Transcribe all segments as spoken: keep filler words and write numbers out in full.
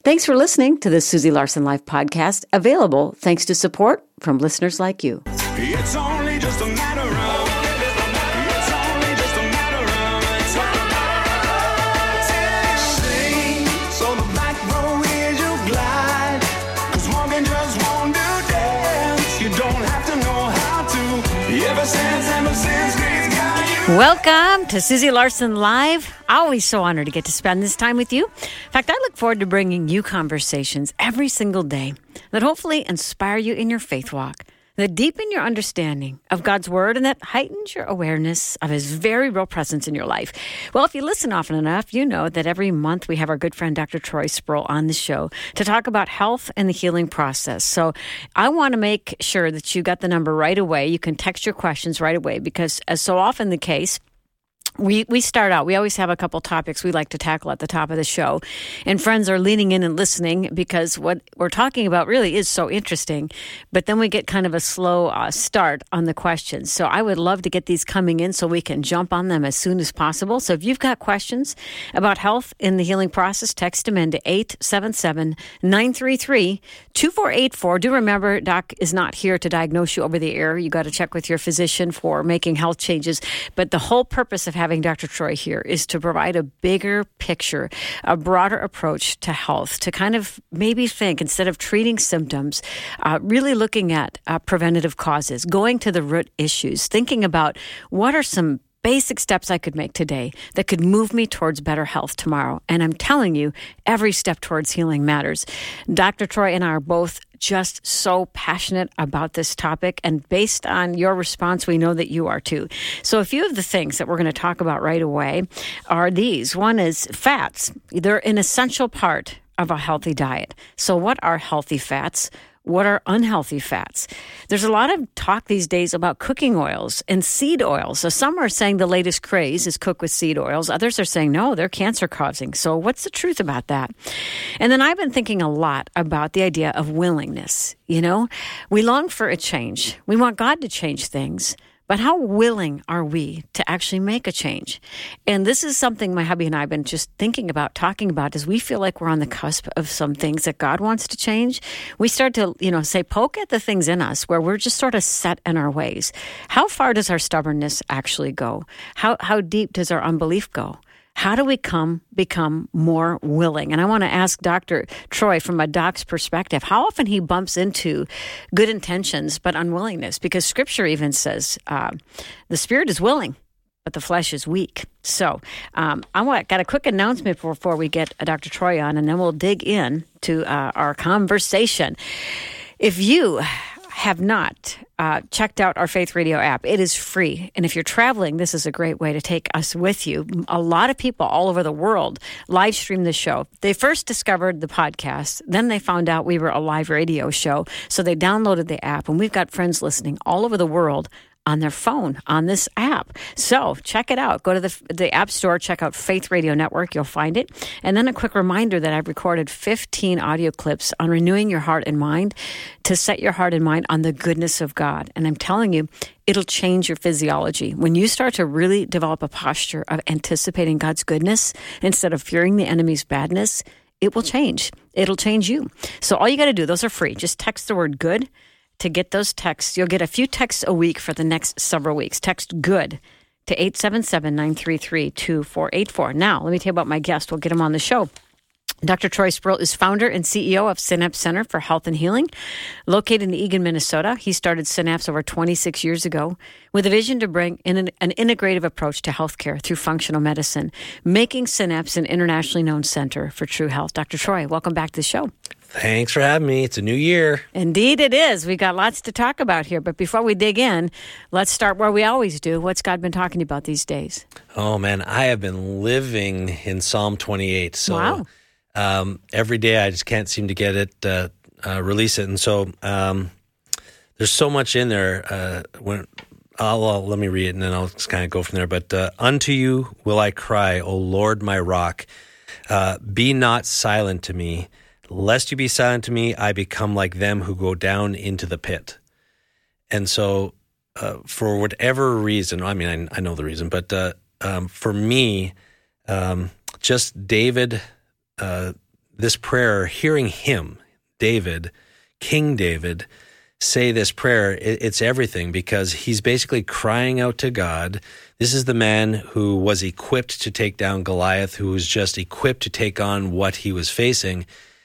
Thanks for listening to the Susie Larson Life podcast, available thanks to support from listeners like you. It's only just a matter of It's only just a matter of Sing, so the back row is your glide. Cause walking just won't do dance. You don't have to know how to. Ever since, ever since Grace got you. Welcome to Susie Larson Live. Always so honored to get to spend this time with you. In fact, I look forward to bringing you conversations every single day that hopefully inspire you in your faith walk, that deepen your understanding of God's Word, and that heightens your awareness of His very real presence in your life. Well, if you listen often enough, you know that every month we have our good friend Doctor Troy Sproul on the show to talk about health and the healing process. So I want to make sure that you got the number right away. You can text your questions right away because, as so often the case, We we start out, we always have a couple topics we like to tackle at the top of the show. And friends are leaning in and listening because what we're talking about really is so interesting. But then we get kind of a slow uh, start on the questions. So I would love to get these coming in so we can jump on them as soon as possible. So if you've got questions about health in the healing process, text them in to eight seven seven, nine three three, two four eight four. Do remember, Doc is not here to diagnose you over the air. You got to check with your physician for making health changes. But the whole purpose of having Doctor Troy here is to provide a bigger picture, a broader approach to health, to kind of maybe think, instead of treating symptoms, uh, really looking at uh, preventative causes, going to the root issues, thinking about what are some basic steps I could make today that could move me towards better health tomorrow. And I'm telling you, every step towards healing matters. Doctor Troy and I are both just so passionate about this topic, and based on your response, we know that you are too. So a few of the things that we're going to talk about right away are these. One is fats. They're an essential part of a healthy diet. So what are healthy fats? What are unhealthy fats? There's a lot of talk these days about cooking oils and seed oils. So some are saying the latest craze is cook with seed oils. Others are saying, no, they're cancer causing. So what's the truth about that? And then I've been thinking a lot about the idea of willingness. You know, we long for a change. We want God to change things. But how willing are we to actually make a change? And this is something my hubby and I have been just thinking about, talking about, is we feel like we're on the cusp of some things that God wants to change. We start to, you know, say, poke at the things in us where we're just sort of set in our ways. How far does our stubbornness actually go? How how deep does our unbelief go? How do we come become more willing? And I want to ask Doctor Troy from a doc's perspective, how often he bumps into good intentions but unwillingness, because Scripture even says uh, the spirit is willing, but the flesh is weak. So um, I want got a quick announcement before we get uh, Doctor Troy on, and then we'll dig in to uh, our conversation. If you have not uh, checked out our Faith Radio app, it is free. And if you're traveling, this is a great way to take us with you. A lot of people all over the world live stream the show. They first discovered the podcast. Then they found out we were a live radio show. So they downloaded the app, and we've got friends listening all over the world on their phone, on this app. So check it out. Go to the the App Store, check out Faith Radio Network. You'll find it. And then a quick reminder that I've recorded fifteen audio clips on renewing your heart and mind to set your heart and mind on the goodness of God. And I'm telling you, it'll change your physiology. When you start to really develop a posture of anticipating God's goodness instead of fearing the enemy's badness, it will change. It'll change you. So all you got to do, those are free. Just text the word good. To get those texts, you'll get a few texts a week for the next several weeks. Text GOOD to eight seven seven, nine three three, two four eight four. Now, let me tell you about my guest. We'll get him on the show. Doctor Troy Sproul is founder and C E O of Synapse Center for Health and Healing. Located in Eagan, Minnesota, he started Synapse over twenty-six years ago with a vision to bring in an, an integrative approach to healthcare through functional medicine, making Synapse an internationally known center for true health. Doctor Troy, welcome back to the show. Thanks for having me. It's a new year. Indeed it is. We've got lots to talk about here. But before we dig in, let's start where we always do. What's God been talking about these days? Oh, man, I have been living in Psalm twenty-eight. So wow. um, every day I just can't seem to get it, uh, uh, release it. And so um, there's so much in there. Uh, when I'll, I'll, let me read it, and then I'll just kind of go from there. But uh, unto you will I cry, O Lord, my rock. Uh, be not silent to me. Lest you be silent to me, I become like them who go down into the pit. And so uh, for whatever reason, I mean, I, I know the reason, but uh, um, for me, um, just David, uh, this prayer, hearing him, David, King David, say this prayer, it, it's everything, because he's basically crying out to God. This is the man who was equipped to take down Goliath, who was just equipped to take on what he was facing.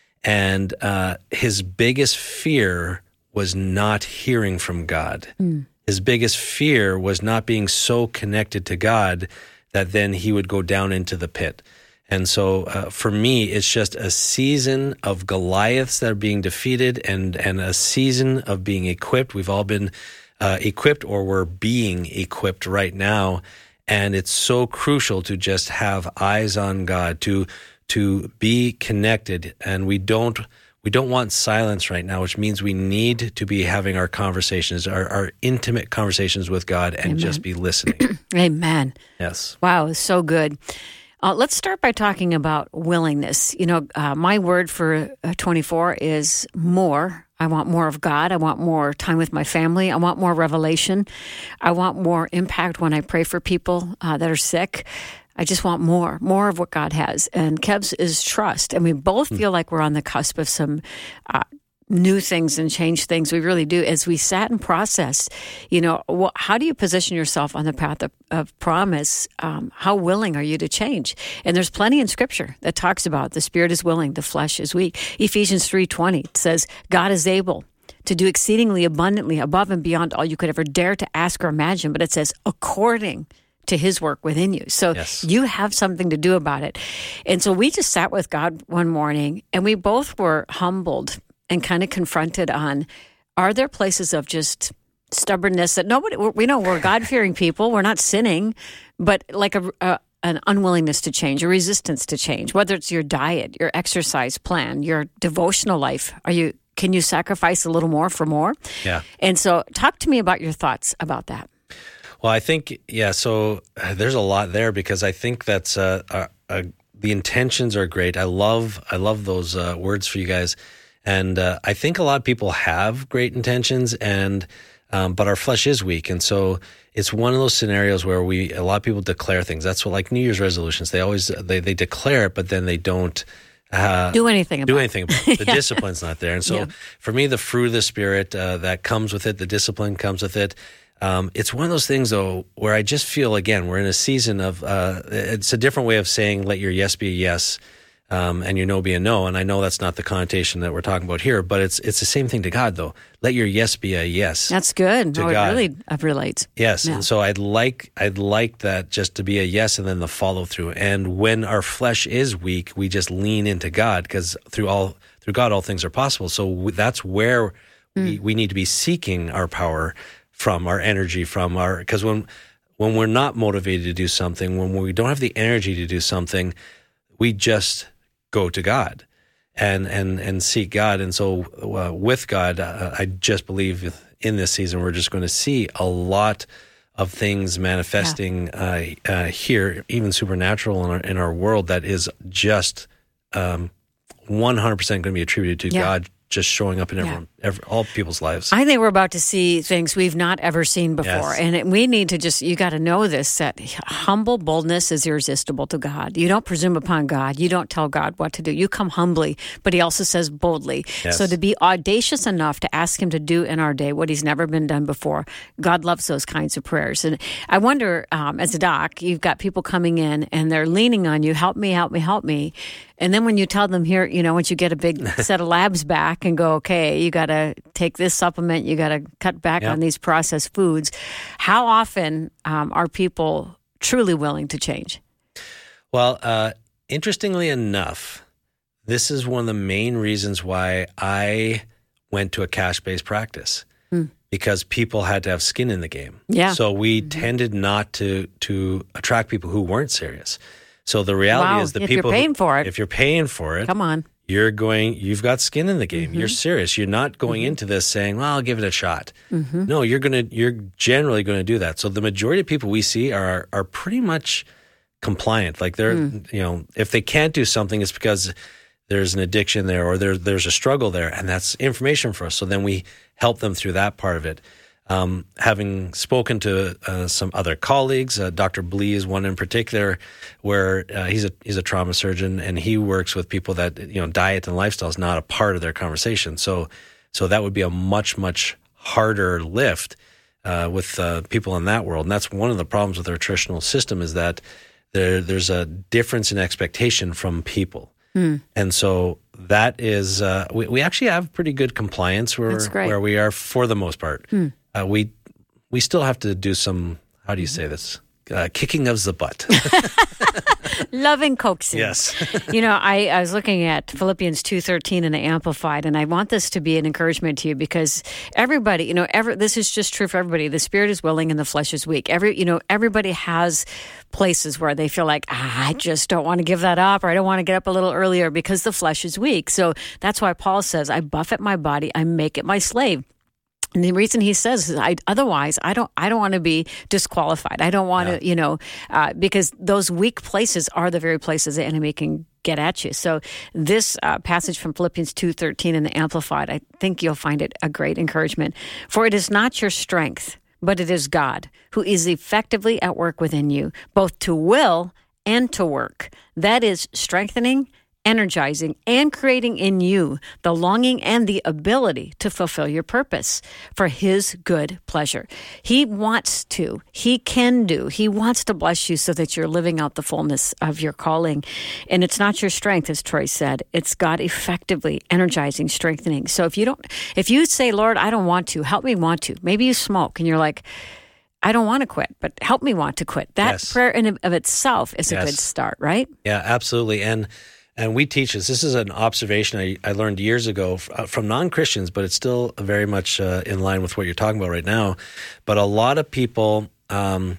And uh, his biggest fear was not hearing from God. Mm. His biggest fear was not being so connected to God that then he would go down into the pit. And so uh, for me, it's just a season of Goliaths that are being defeated and, and a season of being equipped. We've all been uh, equipped, or we're being equipped right now. And it's so crucial to just have eyes on God, to to be connected. And we don't we don't want silence right now, which means we need to be having our conversations, our, our intimate conversations with God, and Amen. Just be listening. Amen. Yes. Wow, so good. Uh, let's start by talking about willingness. You know, uh, my word for uh, twenty-four is more. I want more of God. I want more time with my family. I want more revelation. I want more impact when I pray for people uh, that are sick. I just want more, more of what God has. And Kev's is trust. And we both feel like we're on the cusp of some uh, new things and change things. We really do. As we sat and processed, you know, wh- how do you position yourself on the path of, of promise? Um, how willing are you to change? And there's plenty in Scripture that talks about the spirit is willing, the flesh is weak. Ephesians three twenty says, God is able to do exceedingly abundantly above and beyond all you could ever dare to ask or imagine. But it says, according to his work within you. So yes. You have something to do about it. And so we just sat with God one morning, and we both were humbled and kind of confronted on, are there places of just stubbornness that nobody, we know we're God-fearing people, we're not sinning, but like a, a an unwillingness to change, a resistance to change, whether it's your diet, your exercise plan, your devotional life. Are you, can you sacrifice a little more for more? Yeah. And so talk to me about your thoughts about that. Well, I think, yeah, so uh, there's a lot there, because I think that's, uh, uh, uh, the intentions are great. I love, I love those uh, words for you guys. And uh, I think a lot of people have great intentions, and um, but our flesh is weak. And so it's one of those scenarios where we, a lot of people declare things. That's what, like New Year's resolutions, they always, they, they declare it, but then they don't uh, do anything about do anything about it. The yeah. discipline's not there. And so yeah. for me, the fruit of the Spirit uh, that comes with it, the discipline comes with it. Um, it's one of those things, though, where I just feel, again, we're in a season of, uh, it's a different way of saying, let your yes be a yes, um, and your no be a no. And I know that's not the connotation that we're talking about here, but it's it's the same thing to God, though. Let your yes be a yes. That's good. To no, God. It really uh, relates. Yes. Yeah. And so I'd like, I'd like that just to be a yes, and then the follow through. And when our flesh is weak, we just lean into God, because through all, through God, all things are possible. So that's where mm. we, we need to be seeking our power from, our energy from, our, because when when we're not motivated to do something, when we don't have the energy to do something, we just go to God and and and seek God. And so uh, with God, uh, I just believe in this season we're just going to see a lot of things manifesting yeah. uh, uh, here, even supernatural in our, in our world, that is just um, one hundred percent going to be attributed to yeah. God just showing up in everyone, yeah. every, all people's lives. I think we're about to see things we've not ever seen before. Yes. And it, we need to just, you got to know this, that humble boldness is irresistible to God. You don't presume upon God. You don't tell God what to do. You come humbly, but he also says boldly. Yes. So to be audacious enough to ask him to do in our day what he's never been done before, God loves those kinds of prayers. And I wonder, um, as a doc, you've got people coming in and they're leaning on you, help me, help me, help me. And then when you tell them here, you know, once you get a big set of labs back and go, okay, you got to take this supplement, you got to cut back yep. on these processed foods. How often um, are people truly willing to change? Well, uh, interestingly enough, this is one of the main reasons why I went to a cash-based practice. Hmm. Because people had to have skin in the game. Yeah. So we mm-hmm. tended not to to attract people who weren't serious. So the reality wow. is the if people you're paying who, for it, if you're paying for it, come on, you're going, you've got skin in the game. Mm-hmm. You're serious. You're not going mm-hmm. into this saying, well, I'll give it a shot. Mm-hmm. No, you're going to, you're generally going to do that. So the majority of people we see are, are pretty much compliant. Like they're, mm. you know, if they can't do something, it's because there's an addiction there or there, there's a struggle there, and that's information for us. So then we help them through that part of it. Um, having spoken to uh, some other colleagues, uh, Doctor Blee is one in particular, where uh, he's a he's a trauma surgeon, and he works with people that, you know, diet and lifestyle is not a part of their conversation. So, so that would be a much much harder lift uh, with uh, people in that world, and that's one of the problems with our traditional system is that there there's a difference in expectation from people. Mm. And so that is, uh, we, we actually have pretty good compliance where, where we are for the most part. Mm. Uh, we we still have to do some, how do you say this, uh, kicking of the butt. Loving coaxing. Yes. You know, I, I was looking at Philippians two thirteen in the Amplified, and I want this to be an encouragement to you because everybody, you know, every, this is just true for everybody. The spirit is willing and the flesh is weak. Every, you know, everybody has places where they feel like, ah, I just don't want to give that up, or I don't want to get up a little earlier because the flesh is weak. So that's why Paul says, I buffet my body, I make it my slave. And the reason he says is, I, otherwise, I don't, I don't want to be disqualified. I don't want yeah. to, you know, uh, because those weak places are the very places the enemy can get at you. So this uh, passage from Philippians two thirteen in the Amplified, I think you'll find it a great encouragement. For it is not your strength, but it is God who is effectively at work within you, both to will and to work. That is strengthening, energizing, and creating in you the longing and the ability to fulfill your purpose for his good pleasure. He wants to, he can do, he wants to bless you so that you're living out the fullness of your calling. And it's not your strength, as Troy said, it's God effectively energizing, strengthening. So if you don't, if you say, Lord, I don't want to, help me want to, maybe you smoke and you're like, I don't want to quit, but help me want to quit. That yes. prayer in of itself is yes. a good start, right? Yeah, absolutely. And And we teach this. This is an observation I, I learned years ago from non-Christians, but it's still very much uh, in line with what you're talking about right now. But a lot of people um,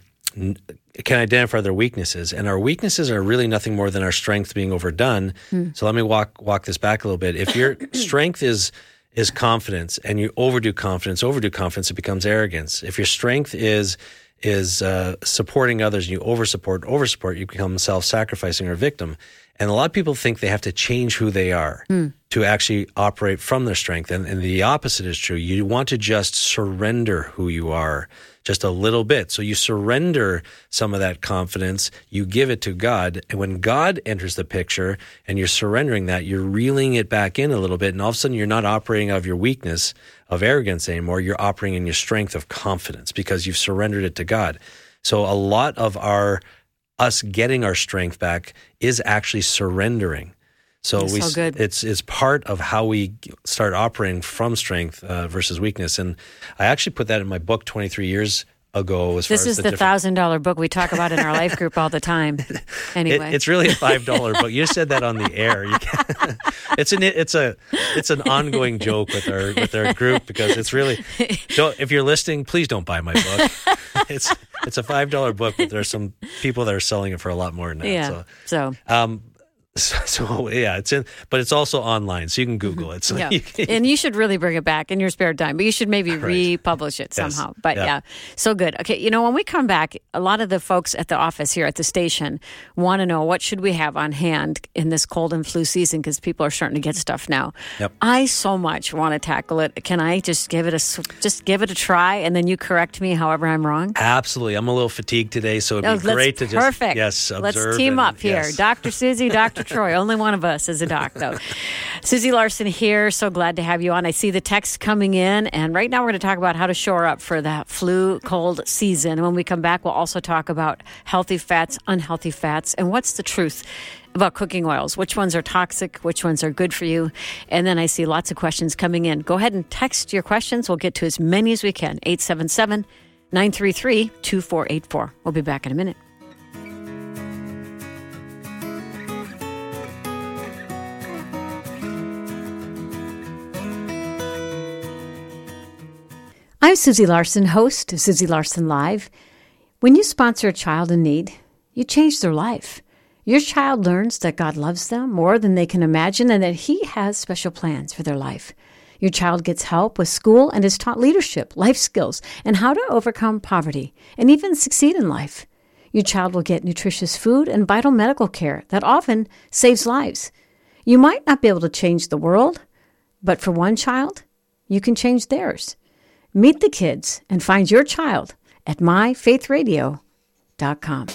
can identify their weaknesses, and our weaknesses are really nothing more than our strength being overdone. Hmm. So let me walk walk this back a little bit. If your strength is is confidence, and you overdo confidence, overdo confidence, it becomes arrogance. If your strength is is uh, supporting others, and you over-support, over-support, you become self-sacrificing or a victim. And a lot of people think they have to change who they are mm. to actually operate from their strength. And, and the opposite is true. You want to just surrender who you are just a little bit. So you surrender some of that confidence, you give it to God. And when God enters the picture and you're surrendering that, you're reeling it back in a little bit. And all of a sudden you're not operating out of your weakness of arrogance anymore. You're operating in your strength of confidence because you've surrendered it to God. So a lot of our us getting our strength back is actually surrendering. So That's we, so good. it's it's part of how we start operating from strength uh, versus weakness. And I actually put that in my book twenty-three years ago. As this far is as the the thousand dollar book we talk about in our life group all the time. Anyway, it, it's really a five dollar book. You just said that on the air. You can, it's an it's a it's an ongoing joke with our with our group because it's really. Don't, if you're listening, please don't buy my book. It's it's a five dollar book, but there's some people that are selling it for a lot more than that. Yeah. So, so. Um, So, so yeah, it's in, but it's also online, so you can Google it. So yeah. you can, and you should really bring it back in your spare time, but you should maybe right. republish it somehow. Yes. But yeah. yeah, so good. Okay, you know, when we come back, a lot of the folks at the office here at the station want to know what should we have on hand in this cold and flu season because people are starting to get stuff now. Yep. I so much want to tackle it. Can I just give it a just give it a try, and then you correct me however I'm wrong? Absolutely. I'm a little fatigued today, so it'd be oh, great to just perfect. yes, observe. Let's team and, up here, yes. Doctor Susie, Doctor Troy. Only one of us is a doc, though. Susie Larson here. So glad to have you on. I see the text coming in, and right now we're going to talk about how to shore up for that flu cold season. When we come back, we'll also talk about healthy fats, unhealthy fats, and what's the truth about cooking oils. Which ones are toxic? Which ones are good for you? And then I see lots of questions coming in. Go ahead and text your questions. We'll get to as many as we can. eight seven seven, nine three three, two four eight four. We'll be back in a minute. I'm Susie Larson, host of Susie Larson Live. When you sponsor a child in need, you change their life. Your child learns that God loves them more than they can imagine and that He has special plans for their life. Your child gets help with school and is taught leadership, life skills, and how to overcome poverty and even succeed in life. Your child will get nutritious food and vital medical care that often saves lives. You might not be able to change the world, but for one child, you can change theirs. Meet the kids and find your child at my faith radio dot com.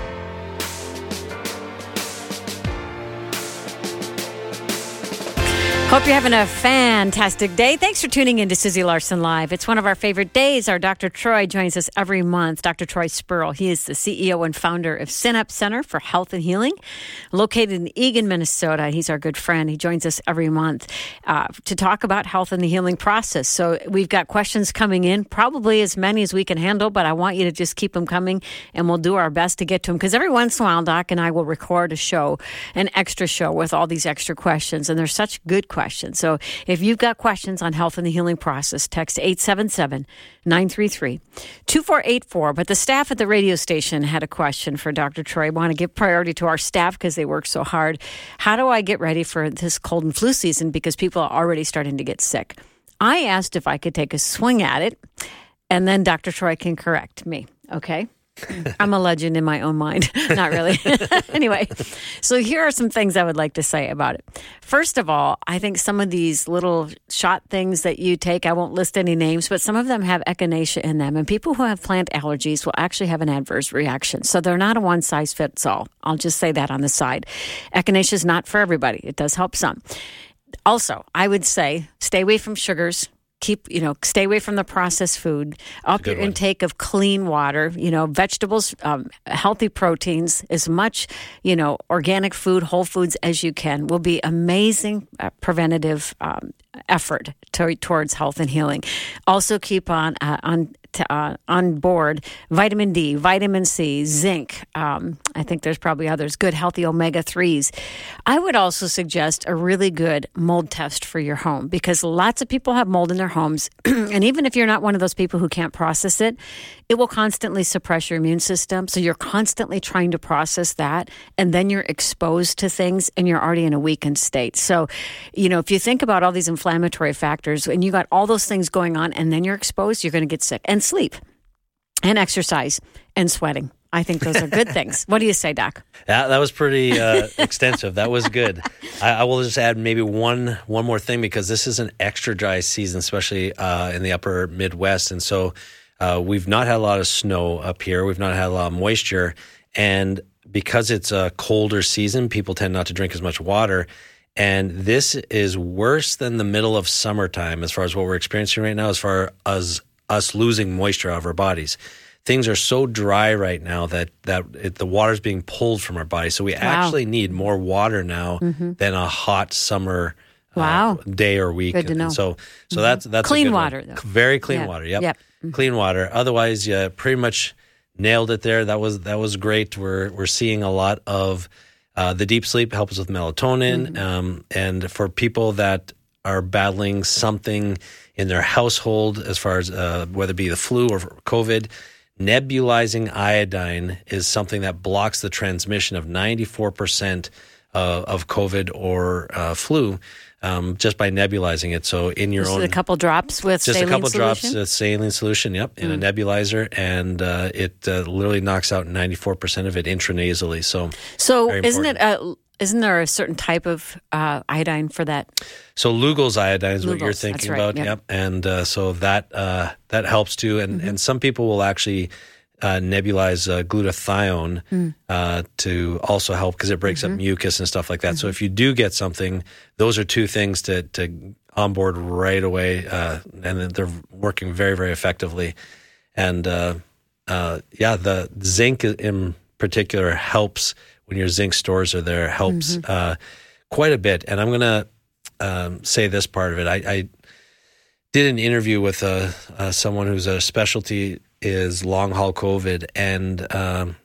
Hope you're having a fantastic day. Thanks for tuning in to Susie Larson Live. It's one of our favorite days. Our Doctor Troy joins us every month. Doctor Troy Spurl. He is the C E O and founder of Synapse Center for Health and Healing, located in Eagan, Minnesota. He's our good friend. He joins us every month uh, to talk about health and the healing process. So we've got questions coming in, probably as many as we can handle, but I want you to just keep them coming, and we'll do our best to get to them. Because every once in a while, Doc and I will record a show, an extra show with all these extra questions, and they're such good questions. So if you've got questions on health and the healing process, text eight seven seven, nine three three, two four eight four. But the staff at the radio station had a question for Doctor Troy. I want to give priority to our staff because they work so hard. How do I get ready for this cold and flu season because people are already starting to get sick? I asked if I could take a swing at it, and then Doctor Troy can correct me, okay? I'm a legend in my own mind. Not really. Anyway, so here are some things I would like to say about it. First of all, I think some of these little shot things that you take, I won't list any names, but some of them have echinacea in them. And people who have plant allergies will actually have an adverse reaction. So they're not a one-size-fits-all. I'll just say that on the side. Echinacea is not for everybody. It does help some. Also, I would say stay away from sugars. Keep, you know, stay away from the processed food. Up your one. Intake of clean water, you know, vegetables, um, healthy proteins, as much, you know, organic food, whole foods as you can will be amazing uh, preventative um, effort to, towards health and healing. Also keep on, uh, on, to, uh, on board vitamin D, vitamin C, zinc. Um, I think there's probably others. Good, healthy omega threes. I would also suggest a really good mold test for your home because lots of people have mold in their homes. And even if you're not one of those people who can't process it, it will constantly suppress your immune system. So you're constantly trying to process that. And then you're exposed to things and you're already in a weakened state. So, you know, if you think about all these inflammatory factors and you got all those things going on and then you're exposed, you're going to get sick. And sleep and exercise and sweating. I think those are good things. What do you say, Doc? Yeah, that was pretty uh, extensive. That was good. I, I will just add maybe one one more thing because this is an extra dry season, especially uh, in the upper Midwest. And so uh, we've not had a lot of snow up here. We've not had a lot of moisture. And because it's a colder season, people tend not to drink as much water. And this is worse than the middle of summertime as far as what we're experiencing right now, as far as us losing moisture out of our bodies. Things are so dry right now that that it, the water's being pulled from our body. So we wow. actually need more water now mm-hmm. than a hot summer uh, wow. day or week. Good to and, know. And so, so mm-hmm. that's that's clean a good water, one. though. Very clean yep. water. Yep, yep. Mm-hmm. Clean water. Otherwise, you pretty much nailed it there. That was that was great. We're we're seeing a lot of uh, the deep sleep helps with melatonin, mm-hmm. um, and for people that are battling something in their household, as far as uh, whether it be the flu or COVID. Nebulizing iodine is something that blocks the transmission of ninety-four percent uh, of COVID or uh, flu um, just by nebulizing it. So in your just own... a couple drops with just saline a couple solution? drops of saline solution, yep, in mm. a nebulizer, and uh, it uh, literally knocks out ninety-four percent of it intranasally. So, so isn't it... Uh, Isn't there a certain type of uh, iodine for that? So Lugol's iodine is Lugol's, what you're thinking right, about. yep. yep. And uh, so that uh, that helps too. And mm-hmm. and some people will actually uh, nebulize uh, glutathione mm. uh, to also help because it breaks mm-hmm. up mucus and stuff like that. Mm-hmm. So if you do get something, those are two things to to onboard right away, uh, and they're working very very effectively. And uh, uh, yeah, the zinc in particular helps. When your zinc stores are there, helps mm-hmm. uh, quite a bit. And I'm going to um, say this part of it. I, I did an interview with uh, uh, someone whose uh, specialty is long haul COVID, and um,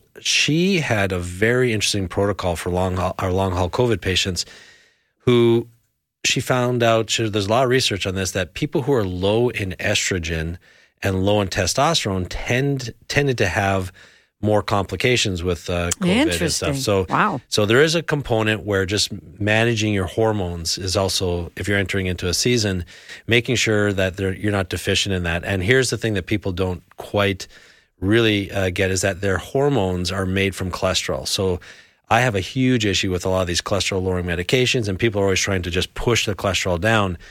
she had a very interesting protocol for long haul, our long haul COVID patients. Who she found out she, there's a lot of research on this that people who are low in estrogen and low in testosterone tend tended to have more complications with uh, COVID and stuff. So, wow. so there is a component where just managing your hormones is also, if you're entering into a season, making sure that you're not deficient in that. And here's the thing that people don't quite really uh, get is that their hormones are made from cholesterol. So I have a huge issue with a lot of these cholesterol-lowering medications, and people are always trying to just push the cholesterol down.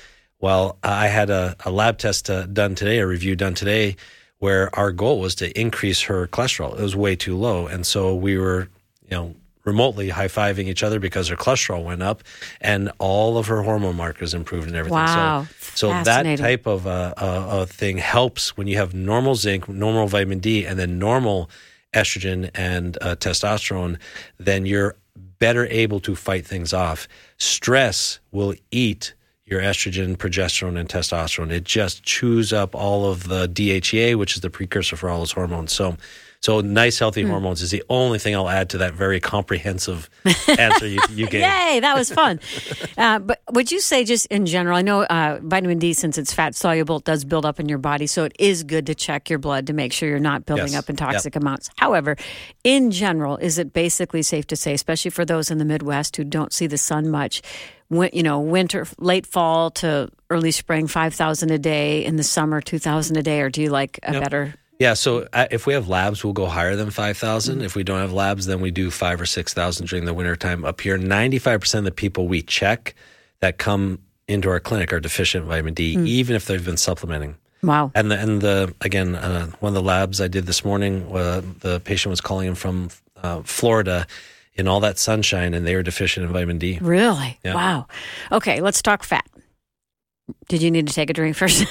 Well, I had a, a lab test uh, done today, a review done today, where our goal was to increase her cholesterol. It was way too low. And so we were, you know, remotely high-fiving each other because her cholesterol went up and all of her hormone markers improved and everything. Wow. So, so that type of uh, uh, uh, thing helps when you have normal zinc, normal vitamin D, and then normal estrogen and uh, testosterone, then you're better able to fight things off. Stress will eat your estrogen, progesterone, and testosterone. It just chews up all of the D H E A, which is the precursor for all those hormones. So, so nice, healthy mm. hormones is the only thing I'll add to that very comprehensive answer you, you gave. Yay, that was fun. uh, but would you say just in general, I know uh, vitamin D, since it's fat soluble, it does build up in your body, so it is good to check your blood to make sure you're not building yes. up in toxic yep. amounts. However, in general, is it basically safe to say, especially for those in the Midwest who don't see the sun much, when, you know, winter, late fall to early spring, five thousand a day, in the summer, two thousand a day, or do you like a yep. better... Yeah, so uh, if we have labs, we'll go higher than five thousand. Mm-hmm. If we don't have labs, then we do five or six thousand during the wintertime up here. ninety-five percent of the people we check that come into our clinic are deficient in vitamin D, mm. even if they've been supplementing. Wow. And the, and the again, uh, one of the labs I did this morning, uh, the patient was calling in from uh, Florida in all that sunshine, and they were deficient in vitamin D. Really? Yeah. Wow. Okay, let's talk fat. Did you need to take a drink first?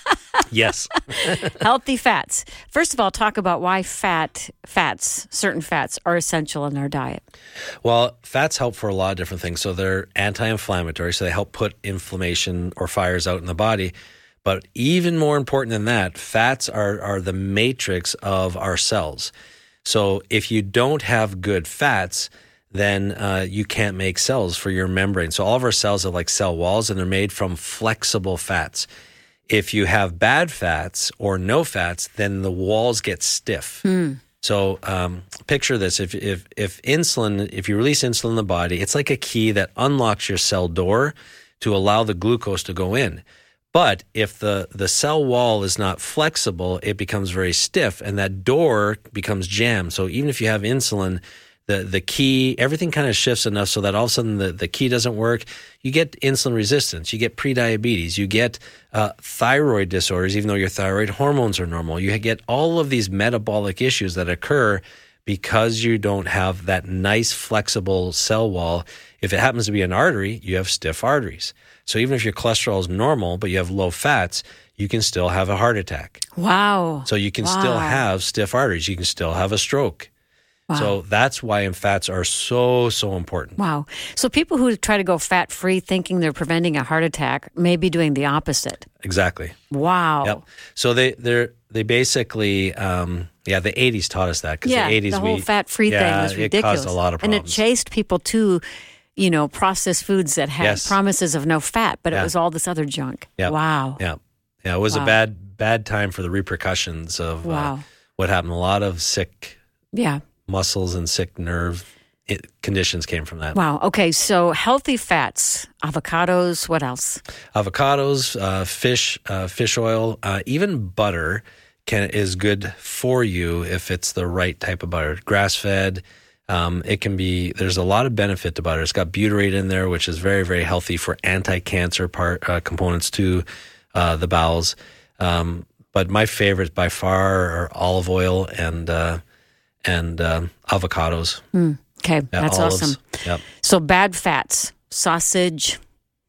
Yes. Healthy fats. First of all, talk about why fat, fats, certain fats are essential in our diet. Well, fats help for a lot of different things. So they're anti-inflammatory, so they help put inflammation or fires out in the body. But even more important than that, fats are, are the matrix of our cells. So if you don't have good fats, then uh, you can't make cells for your membrane. So all of our cells are like cell walls, and they're made from flexible fats. If you have bad fats or no fats, then the walls get stiff. Mm. So um, picture this. If, if if insulin, if you release insulin in the body, it's like a key that unlocks your cell door to allow the glucose to go in. But if the, the cell wall is not flexible, it becomes very stiff, and that door becomes jammed. So even if you have insulin, the the key, everything kind of shifts enough so that all of a sudden the, the key doesn't work. You get insulin resistance. You get prediabetes. You get uh, thyroid disorders, even though your thyroid hormones are normal. You get all of these metabolic issues that occur because you don't have that nice flexible cell wall. If it happens to be an artery, you have stiff arteries. So even if your cholesterol is normal, but you have low fats, you can still have a heart attack. Wow. So you can wow. still have stiff arteries. You can still have a stroke. Wow. So that's why fats are so, so important. Wow. So people who try to go fat-free thinking they're preventing a heart attack may be doing the opposite. Exactly. Wow. Yep. So they they they basically, um, yeah, the eighties taught us that. Yeah, the, eighties the whole we, fat-free yeah, thing was ridiculous. It caused a lot of problems. And it chased people to, you know, processed foods that had yes. promises of no fat, but yeah. it was all this other junk. Yep. Wow. Yeah. Yeah, it was wow. a bad, bad time for the repercussions of wow. uh, what happened. A lot of sick yeah. muscles and sick nerve it, conditions came from that. Wow. Okay. So healthy fats, avocados, what else? Avocados, uh, fish, uh, fish oil, uh, even butter can is good for you if it's the right type of butter. Grass-fed, um, it can be, there's a lot of benefit to butter. It's got butyrate in there, which is very, very healthy for anti-cancer part uh, components to uh, the bowels. Um, but my favorites by far are olive oil and uh, and um, avocados. Mm, okay, yeah, that's olives. awesome. Yep. So bad fats, sausage.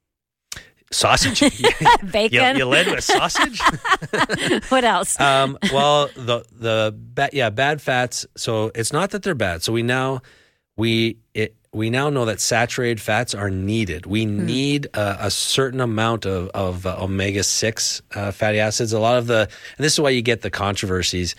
Sausage? Bacon? You, you led with sausage? What else? um, well, the the ba- yeah bad fats. So it's not that they're bad. So we now we it, we now know that saturated fats are needed. We mm. need a, a certain amount of of uh, omega six uh, fatty acids. A lot of the and this is why you get the controversies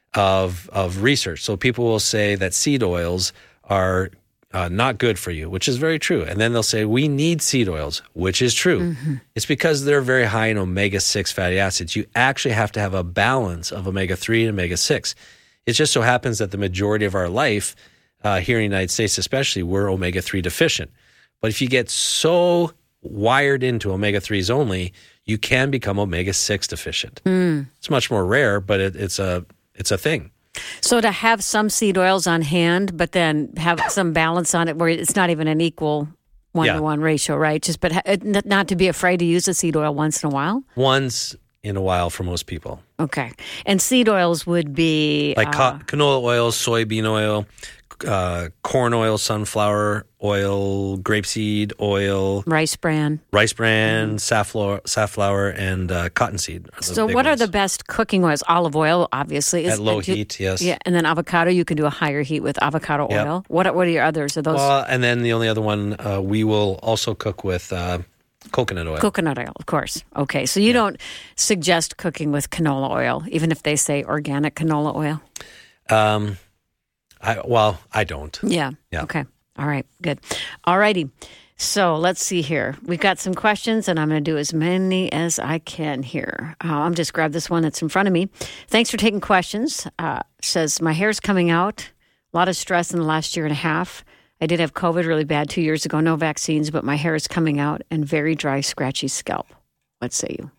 of of research. So people will say that seed oils are uh, not good for you, which is very true. And then they'll say we need seed oils, which is true. Mm-hmm. It's because they're very high in omega six fatty acids. You actually have to have a balance of omega three and omega six. It just so happens that the majority of our life uh, here in the United States especially, we're omega three deficient. But if you get so wired into omega threes only, you can become omega six deficient. Mm. It's much more rare, but it, it's a It's a thing. So to have some seed oils on hand, but then have some balance on it where it's not even an equal one-to-one ratio, right? Just but ha- n- not to be afraid to use the seed oil once in a while. Once in a while for most people. Okay. And seed oils would be... Like uh, ca- canola oil, soybean oil, uh, corn oil, sunflower oil, grapeseed oil, rice bran. rice bran, safflower, safflower, and uh, cottonseed. are the So big what ones. are the best cooking oils? Olive oil, obviously. Is, At low do- heat, yes. Yeah, and then avocado, you can do a higher heat with avocado Yep. oil. What are, what are your others? Are those Well, and then the only other one, uh, we will also cook with uh, coconut oil. coconut oil, of course. Okay, so you don't suggest cooking with canola oil, even if they say organic canola oil? Um, I, well, I don't. Yeah. Yeah. Okay. All right. Good. All righty. So let's see here. We've got some questions, and I'm going to do as many as I can here. Uh, I'm just grab this one that's in front of me. Thanks for taking questions. Uh, says, my hair's coming out. A lot of stress in the last year and a half. I did have COVID really bad two years ago. No vaccines, but my hair is coming out and very dry, scratchy scalp. What say you?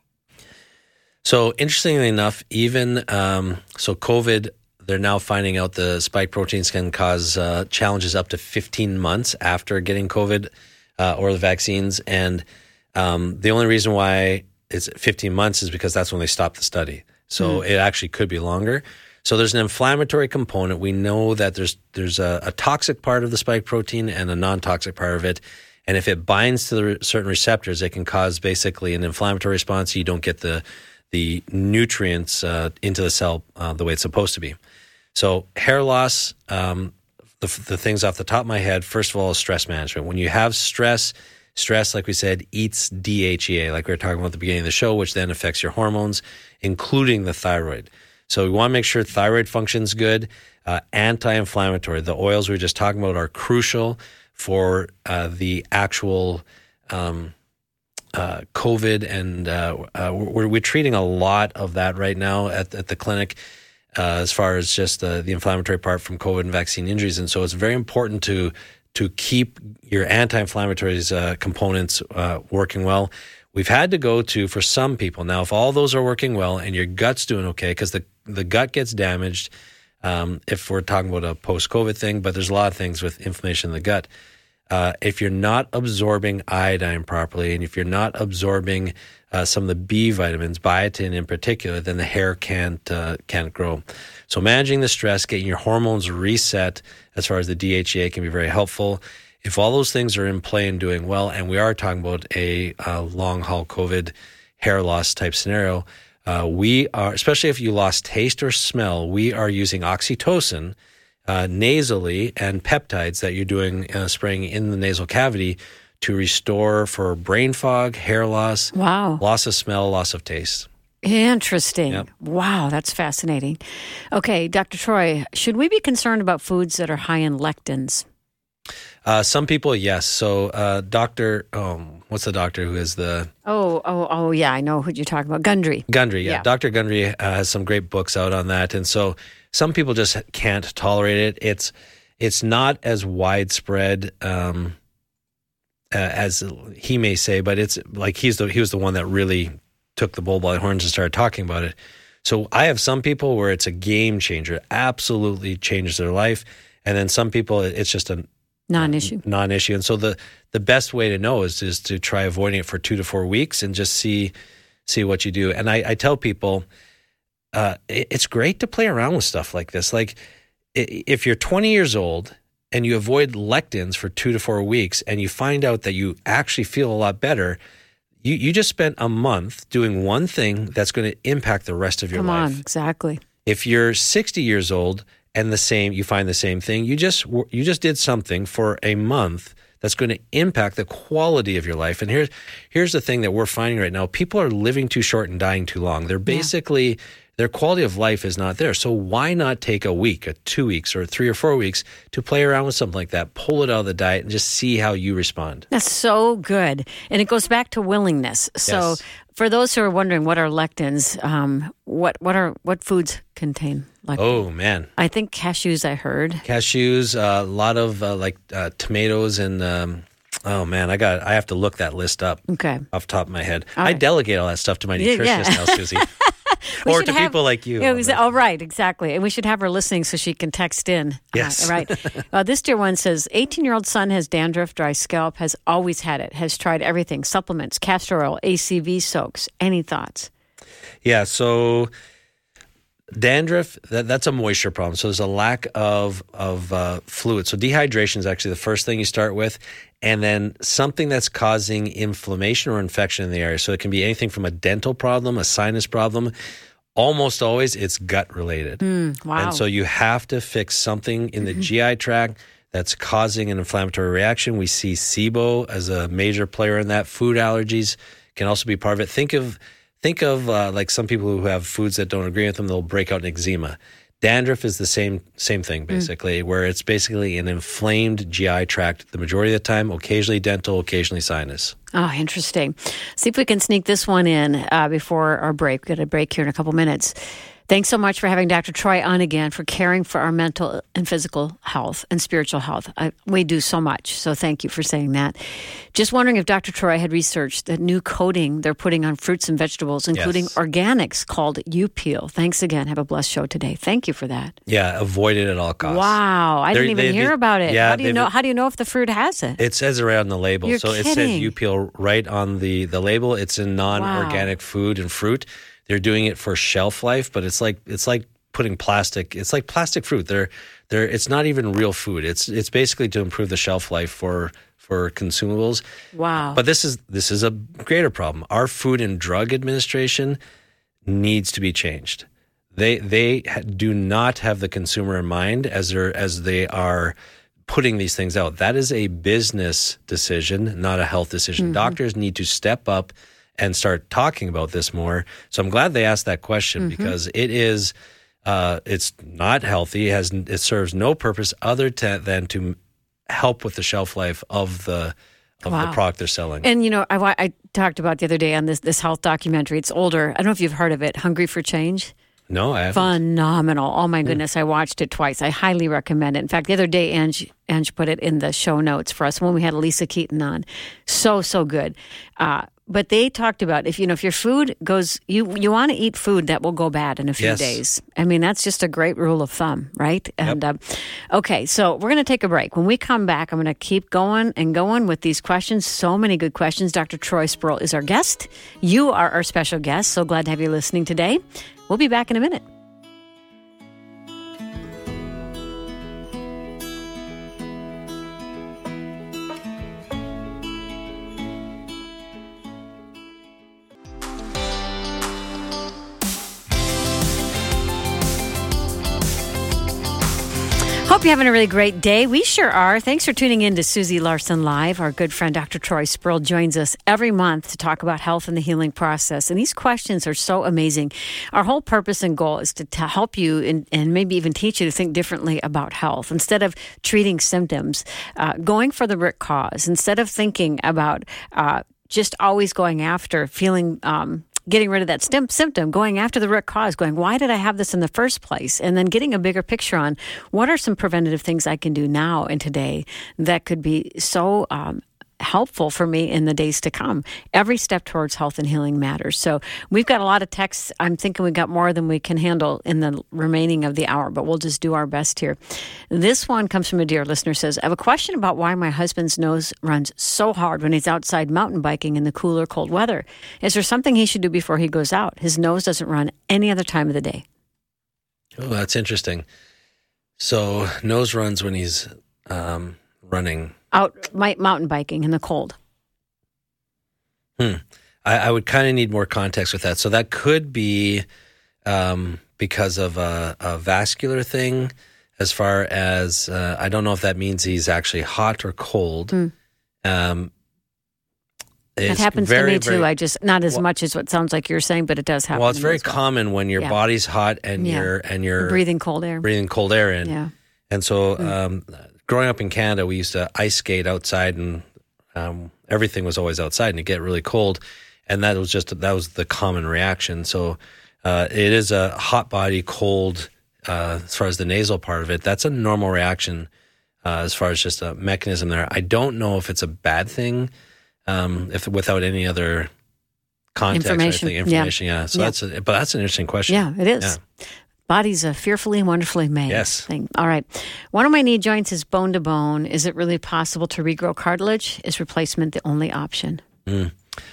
So interestingly enough, even um, so COVID, they're now finding out the spike proteins can cause uh, challenges up to fifteen months after getting COVID uh, or the vaccines. And um, the only reason why it's fifteen months is because that's when they stopped the study. So it actually could be longer. So there's an inflammatory component. We know that there's there's a, a toxic part of the spike protein and a non-toxic part of it. And if it binds to the re- certain receptors, it can cause basically an inflammatory response. You don't get the the nutrients uh, into the cell uh, the way it's supposed to be. So hair loss, um, the, the things off the top of my head, first of all, is stress management. When you have stress, stress, like we said, eats D H E A, like we were talking about at the beginning of the show, which then affects your hormones, including the thyroid. So we want to make sure thyroid functions good. Uh, anti-inflammatory, the oils we were just talking about are crucial for uh, the actual um, uh, COVID, and uh, uh, we're, we're treating a lot of that right now at, at the clinic uh, as far as just uh, the inflammatory part from COVID and vaccine injuries. And so it's very important to to keep your anti-inflammatories uh, components uh, working well. We've had to go to, for some people, now if all those are working well and your gut's doing okay, because the, the gut gets damaged um, if we're talking about a post-COVID thing, but there's a lot of things with inflammation in the gut. Uh, if you're not absorbing iodine properly, and if you're not absorbing uh, some of the B vitamins, biotin in particular, then the hair can't uh, can't grow. So managing the stress, getting your hormones reset as far as the D H E A can be very helpful. If all those things are in play and doing well, and we are talking about a uh, long haul COVID hair loss type scenario, uh, we are, especially if you lost taste or smell, we are using oxytocin uh, nasally and peptides that you're doing uh, spraying in the nasal cavity to restore for brain fog, hair loss, Wow. loss of smell, loss of taste. Interesting. Yep. Wow, that's fascinating. Okay, Doctor Troy, should we be concerned about foods that are high in lectins? Uh, some people, yes. So, uh, Doctor, um, what's the doctor who is the Oh, oh, oh, yeah, I know who you're talking about. Gundry. Gundry? Yeah, Yeah. Doctor Gundry uh, has some great books out on that, and so some people just can't tolerate it. It's it's not as widespread um, uh, as he may say, but it's like he's the he was the one that really took the bull by the horns and started talking about it. So I have some people where it's a game changer, absolutely changes their life, and then some people it's just a Non-issue. non-issue. And so the the best way to know is is to try avoiding it for two to four weeks and just see see what you do. And I, I tell people uh, it, it's great to play around with stuff like this. Like i- if you're twenty years old and you avoid lectins for two to four weeks and you find out that you actually feel a lot better, you you just spent a month doing one thing that's going to impact the rest of your Come life. on, exactly. If you're sixty years old and the same, you find the same thing, you just you just did something for a month that's going to impact the quality of your life. And here's here's the thing that we're finding right now: people are living too short and dying too long. They're basically their quality of life is not there. So why not take a week, a two weeks, or three or four weeks to play around with something like that? Pull it out of the diet and just see how you respond. That's so good. And it goes back to willingness. So Yes. for those who are wondering what are lectins, um, what what are what foods contain lectins? Oh man. I think cashews I heard. Cashews, a lot of uh, like uh, tomatoes, and um, oh man, I got I have to look that list up Okay. off the top of my head. All I right. delegate all that stuff to my Yeah, nutritionist yeah. now, Susie. We or should to have- people like you. Yeah, we say- oh, right, exactly. And we should have her listening so she can text in. Yes. Uh, right. uh, this dear one says, eighteen-year-old son has dandruff, dry scalp, has always had it, has tried everything, supplements, castor oil, A C V soaks. Any thoughts? Yeah, so dandruff, that, that's a moisture problem. So there's a lack of, of uh, fluid. So dehydration is actually the first thing you start with. And then something that's causing inflammation or infection in the area. So it can be anything from a dental problem, a sinus problem. Almost always it's gut related. Mm, wow. And so you have to fix something in the mm-hmm. G I tract that's causing an inflammatory reaction. We see SIBO as a major player in that. Food allergies can also be part of it. Think of think of uh, like some people who have foods that don't agree with them, they'll break out in eczema. Dandruff is the same same thing, basically, mm. where it's basically an inflamed G I tract the majority of the time, occasionally dental, occasionally sinus. Oh, interesting. See if we can sneak this one in uh, before our break. We've got a break here in a couple minutes. Thanks so much for having Doctor Troy on again, for caring for our mental and physical health and spiritual health. I, we do so much, so thank you for saying that. Just wondering if Doctor Troy had researched the new coating they're putting on fruits and vegetables, including yes. organics, called U-Peel. Thanks again. Have a blessed show today. Thank you for that. Yeah, avoid it at all costs. Wow, I They're, didn't even they, hear they, about it. Yeah, how do you know? How do you know if the fruit has it? It says it right on the label. You're so kidding. It says U-Peel right on the, the label. It's in non-organic wow. food and fruit. They're doing it for shelf life, but it's like it's like putting plastic. It's like plastic fruit. They're they're. It's not even real food. It's it's basically to improve the shelf life for for consumables. Wow. But this is this is a greater problem. Our Food and Drug Administration needs to be changed. They they do not have the consumer in mind as they as they are putting these things out. That is a business decision, not a health decision. Mm-hmm. Doctors need to step up and start talking about this more. So I'm glad they asked that question mm-hmm. because it is. Uh, it's not healthy. It has it serves no purpose other to, than to help with the shelf life of the of wow. the product they're selling. And you know, I, I talked about the other day on this this health documentary. It's older. I don't know if you've heard of it. Hungry for Change. No, I haven't. Phenomenal. Oh my goodness, mm. I watched it twice. I highly recommend it. In fact, the other day, Ange, Ange put it in the show notes for us when we had Lisa Keaton on. So, so good. Uh, but they talked about if, you know, if your food goes, you, you want to eat food that will go bad in a few yes. days. I mean, that's just a great rule of thumb, right? And yep. uh, okay, so we're going to take a break. When we come back, I'm going to keep going and going with these questions. So many good questions. Doctor Troy Sproul is our guest. You are our special guest. So glad to have you listening today. We'll be back in a minute. Hope you're having a really great day. We sure are. Thanks for tuning in to Susie Larson Live. Our good friend Doctor Troy Sproul joins us every month to talk about health and the healing process. And these questions are so amazing. Our whole purpose and goal is to, to help you and, and maybe even teach you to think differently about health. Instead of treating symptoms, uh, going for the root cause. Instead of thinking about uh, just always going after feeling um getting rid of that stim- symptom, going after the root cause, going, why did I have this in the first place? And then getting a bigger picture on what are some preventative things I can do now and today that could be so um, helpful for me in the days to come. Every step towards health and healing matters. So we've got a lot of texts. I'm thinking we got more than we can handle in the remaining of the hour, but we'll just do our best here. This one comes from a dear listener, says, I have a question about why my husband's nose runs so hard when he's outside mountain biking in the cooler, cold weather. Is there something he should do before he goes out? His nose doesn't run any other time of the day. Oh, that's interesting. So nose runs when he's um, running out my, mountain biking in the cold. Hmm. I, I would kind of need more context with that. So that could be um, because of a, a vascular thing, as far as uh, I don't know if that means he's actually hot or cold. Hmm. Um, it happens very, to me too. very, I just not as well, much as what sounds like you're saying, but it does happen. Well, it's very well. common when your yeah. body's hot and yeah. you're and you're, you're breathing cold air, breathing cold air in. Yeah. And so, mm. um, growing up in Canada, we used to ice skate outside, and um, everything was always outside, and it get really cold. And that was just that was the common reaction. So, uh, it is a hot body, cold. Uh, as far as the nasal part of it, that's a normal reaction. Uh, as far as just a mechanism there, I don't know if it's a bad thing. Um, if without any other context, Information. I think, information. Yeah. yeah. So Yeah. that's, a, but that's an interesting question. Yeah, it is. Yeah. Body's a fearfully and wonderfully made Yes. thing. All right. One of my knee joints is bone to bone. Is it really possible to regrow cartilage? Is replacement the only option? Mm.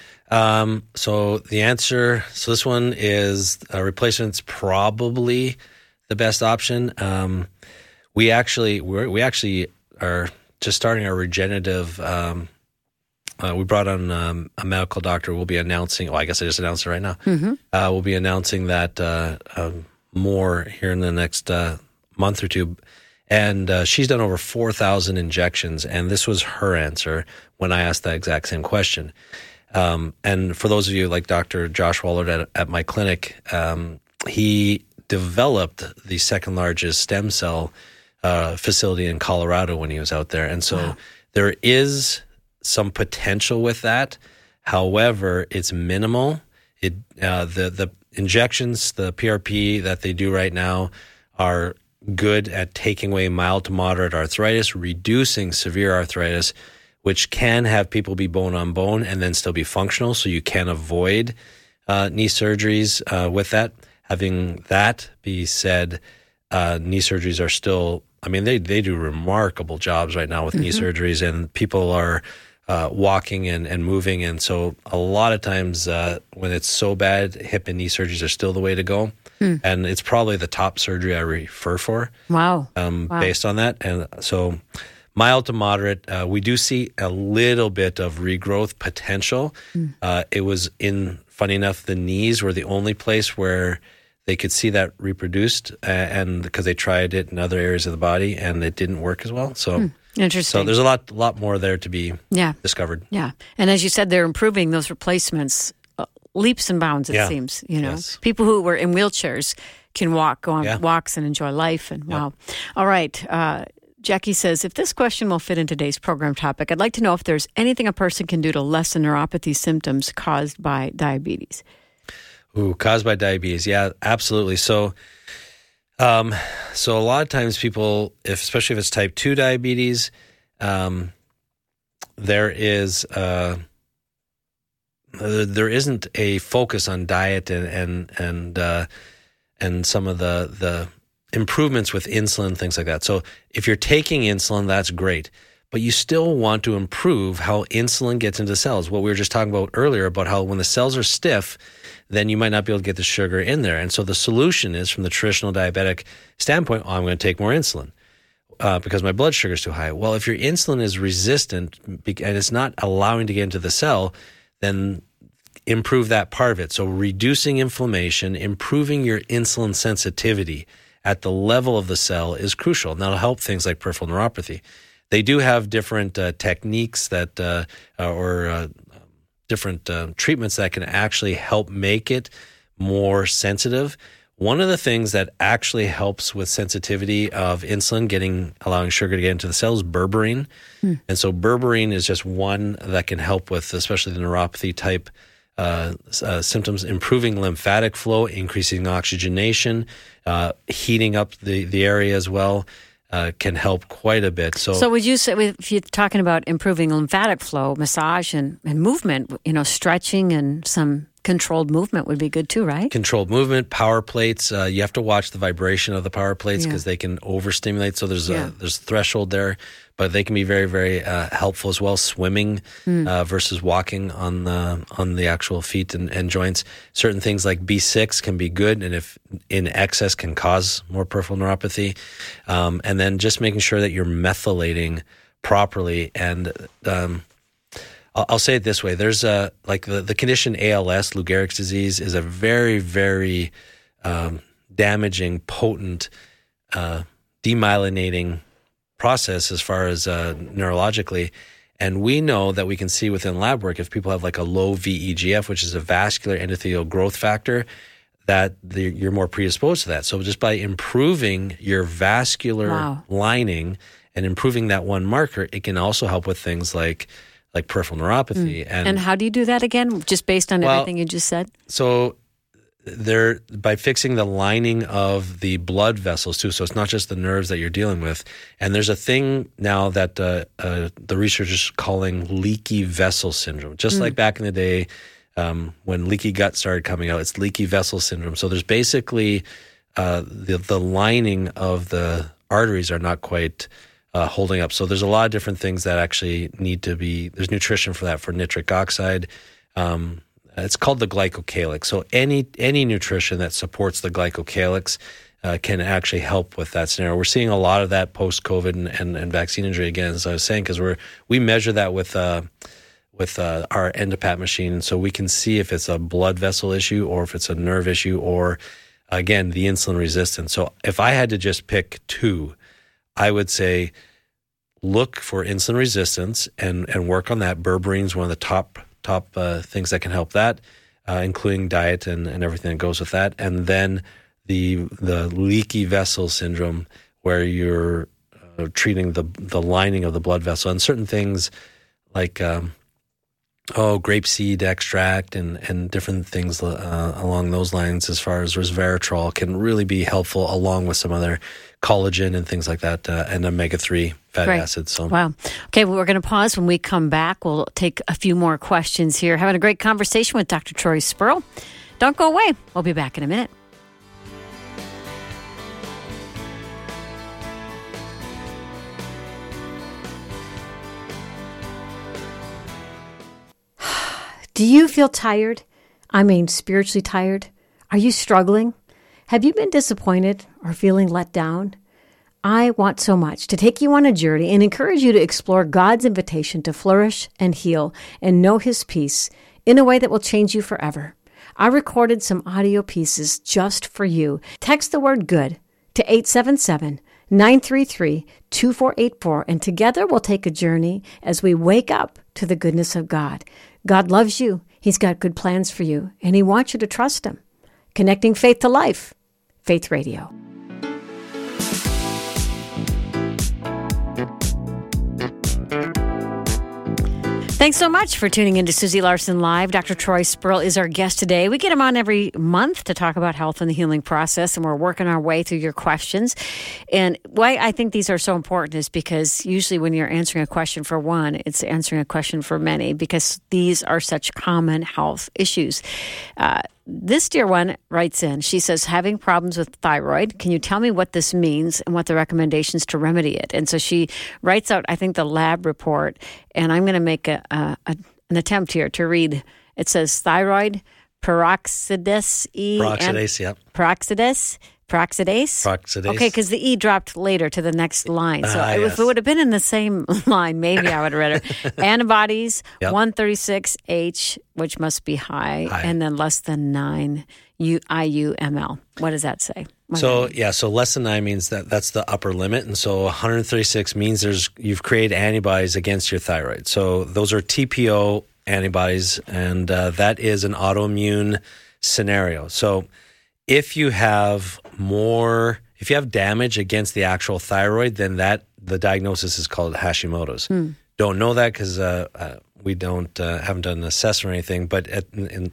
Um, so the answer, so this one is uh, replacement's probably the best option. Um, we actually, we're, we actually are just starting our regenerative. Um, uh, we brought on um, a medical doctor. We'll be announcing. Well, I guess I just announced it right now. Mm-hmm. Uh, we'll be announcing that uh, um, more here in the next uh, month or two. And uh, she's done over four thousand injections, and this was her answer when I asked that exact same question. Um, and for those of you like Doctor Josh Wallard at, at my clinic, um, he developed the second largest stem cell uh, facility in Colorado when he was out there. And so wow. there is some potential with that. However, it's minimal. It uh, the the injections, the P R P that they do right now are good at taking away mild to moderate arthritis, reducing severe arthritis, which can have people be bone on bone and then still be functional. So you can avoid uh, knee surgeries uh, with that. Having that be said, uh, knee surgeries are still, I mean, they, they do remarkable jobs right now with mm-hmm. knee surgeries, and people are uh, walking and, and moving. And so a lot of times uh, when it's so bad, hip and knee surgeries are still the way to go. Hmm. And it's probably the top surgery I refer for. Wow. Um, wow. Based on that. And so mild to moderate, uh, we do see a little bit of regrowth potential. Hmm. Uh, it was in, funny enough, the knees were the only place where they could see that reproduced, uh, and because they tried it in other areas of the body and it didn't work as well. So hmm. Interesting. So there's a lot, lot more there to be yeah. discovered. Yeah. And as you said, they're improving those replacements leaps and bounds, it yeah. seems. You know, yes. people who were in wheelchairs can walk, go on yeah. walks and enjoy life. And yeah. wow. All right. Uh, Jackie says, if this question will fit in today's program topic, I'd like to know if there's anything a person can do to lessen neuropathy symptoms caused by diabetes. Ooh, caused by diabetes. Yeah, absolutely. So, um, so a lot of times people, if, especially if it's type two diabetes, um, there is, uh, there isn't a focus on diet and and and uh, and some of the the improvements with insulin, things like that. So if you're taking insulin, that's great, but you still want to improve how insulin gets into cells. What we were just talking about earlier about how when the cells are stiff, then you might not be able to get the sugar in there. And so the solution is, from the traditional diabetic standpoint, oh, I'm going to take more insulin uh, because my blood sugar is too high. Well, if your insulin is resistant and it's not allowing to get into the cell, then improve that part of it. So reducing inflammation, improving your insulin sensitivity at the level of the cell is crucial. And that'll help things like peripheral neuropathy. They do have different uh, techniques that, uh, or uh, different uh, treatments that can actually help make it more sensitive. One of the things that actually helps with sensitivity of insulin getting, allowing sugar to get into the cells, berberine. Hmm. And so berberine is just one that can help with, especially the neuropathy type uh, uh, symptoms, improving lymphatic flow, increasing oxygenation, uh, heating up the, the area as well, uh, can help quite a bit. So, so would you say, if you're talking about improving lymphatic flow, massage and, and movement, you know, stretching and some controlled movement would be good too, right? Controlled movement, power plates. Uh, you have to watch the vibration of the power plates because yeah. they can overstimulate. So there's yeah. a there's a threshold there, but they can be very very uh, helpful as well. Swimming mm. uh, versus walking on the on the actual feet and, and joints. Certain things like B six can be good, and if in excess can cause more peripheral neuropathy. Um, and then just making sure that you're methylating properly and. Um, I'll say it this way. There's a, like the, the condition A L S, Lou Gehrig's disease, is a very, very um, damaging, potent, uh, demyelinating process as far as uh, neurologically. And we know that we can see within lab work if people have like a low V E G F, which is a vascular endothelial growth factor, that the, you're more predisposed to that. So just by improving your vascular wow. lining and improving that one marker, it can also help with things like like peripheral neuropathy. Mm. And, and how do you do that again, just based on well, everything you just said? So they're, by fixing the lining of the blood vessels too, so it's not just the nerves that you're dealing with. And there's a thing now that uh, uh, the researchers are calling leaky vessel syndrome. Just mm. like back in the day, um, when leaky gut started coming out. It's leaky vessel syndrome. So there's basically uh, the the lining of the arteries are not quite uh, holding up. So there's a lot of different things that actually need to be. There's nutrition for that, for nitric oxide. Um, it's called the glycocalyx. So any any nutrition that supports the glycocalyx uh, can actually help with that scenario. We're seeing a lot of that post-COVID and, and, and vaccine injury again, as I was saying, because we're we measure that with. Uh, with uh, our Endopat machine. So we can see if it's a blood vessel issue or if it's a nerve issue or, again, the insulin resistance. So if I had to just pick two, I would say look for insulin resistance and, and work on that. Berberine is one of the top top uh, things that can help that, uh, including diet and, and everything that goes with that. And then the the leaky vessel syndrome, where you're uh, treating the, the lining of the blood vessel. And certain things like... Um, Oh, grapeseed extract and, and different things uh, along those lines as far as resveratrol can really be helpful, along with some other collagen and things like that, uh, and omega three fatty Great. acids. So. Wow. Okay, well, we're going to pause. When we come back, we'll take a few more questions here. Having a great conversation with Doctor Troy Spurl. Don't go away. We'll be back in a minute. Do you feel tired? I mean, spiritually tired? Are you struggling? Have you been disappointed or feeling let down? I want so much to take you on a journey and encourage you to explore God's invitation to flourish and heal and know His peace in a way that will change you forever. I recorded some audio pieces just for you. Text the word GOOD to eight seven seven, nine three three, two four eight four, and together we'll take a journey as we wake up to the goodness of God. God loves you. He's got good plans for you, and He wants you to trust Him. Connecting faith to life. Faith Radio. Thanks so much for tuning in to Susie Larson Live. Doctor Troy Spurl is our guest today. We get him on every month to talk about health and the healing process, and we're working our way through your questions. And why I think these are so important is because usually when you're answering a question for one, it's answering a question for many, because these are such common health issues. Uh, This dear one writes in, she says, having problems with thyroid. Can you tell me what this means and what the recommendations to remedy it? And so she writes out, I think, the lab report, and I'm going to make a, a, a an attempt here to read. It says thyroid peroxidase. E Peroxidase, yep. Peroxidase. Peroxidase? Peroxidase. Okay, because the E dropped later to the next line. So Ah, if yes. it would have been in the same line, maybe I would have read it. Antibodies, Yep. one thirty-six H, which must be high, High. and then less than nine U, I U M L. What does that say? What So yeah, so less than nine means that that's the upper limit, and so one thirty-six means there's you've created antibodies against your thyroid. So those are T P O antibodies, and uh, that is an autoimmune scenario. So if you have more, if you have damage against the actual thyroid, then that the diagnosis is called Hashimoto's. Hmm. Don't know that because uh, uh, we don't uh, haven't done an assessment or anything, but at in,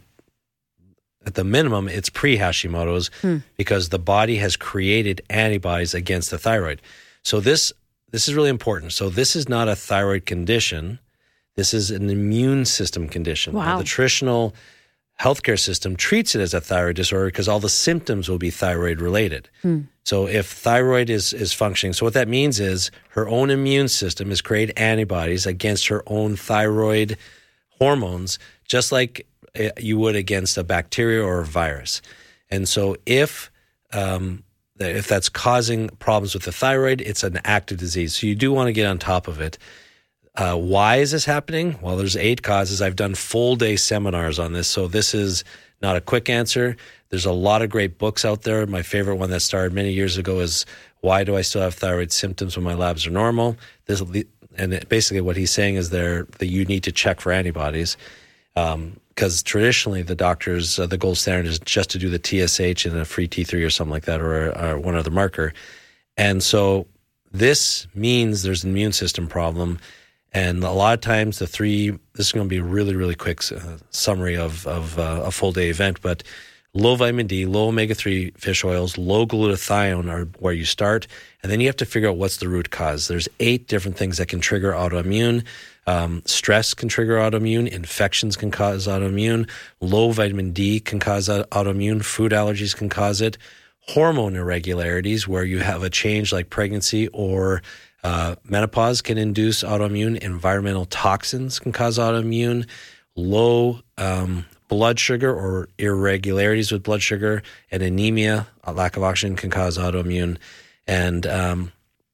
at the minimum, it's pre-Hashimoto's Hmm. because the body has created antibodies against the thyroid. So this this is really important. So this is not a thyroid condition. This is an immune system condition. Wow. Now, the traditional healthcare system treats it as a thyroid disorder because all the symptoms will be thyroid related. Hmm. So if thyroid is, is functioning, so what that means is her own immune system has created antibodies against her own thyroid hormones, just like uh, you would against a bacteria or a virus. And so if um, if that's causing problems with the thyroid, it's an active disease. So you do want to get on top of it. Uh, why is this happening? Well, there's eight causes. I've done full day seminars on this, so this is not a quick answer. There's a lot of great books out there. My favorite one that started many years ago is Why Do I Still Have Thyroid Symptoms When My Labs Are Normal? This, and it, basically what he's saying is there that you need to check for antibodies because um, traditionally the doctors, uh, the gold standard is just to do the T S H and a free T three or something like that, or, or one other marker. And so this means there's an immune system problem. And a lot of times the three, this is going to be a really, really quick uh, summary of, of uh, a full day event, but low vitamin D, low omega three fish oils, low glutathione are where you start. And then you have to figure out what's the root cause. There's eight different things that can trigger autoimmune. Um, stress can trigger autoimmune. Infections can cause autoimmune. Low vitamin D can cause autoimmune. Food allergies can cause it. Hormone irregularities, where you have a change like pregnancy or uh, menopause, can induce autoimmune. Environmental toxins can cause autoimmune. Low um, blood sugar or irregularities with blood sugar and anemia, a lack of oxygen, can cause autoimmune. And um,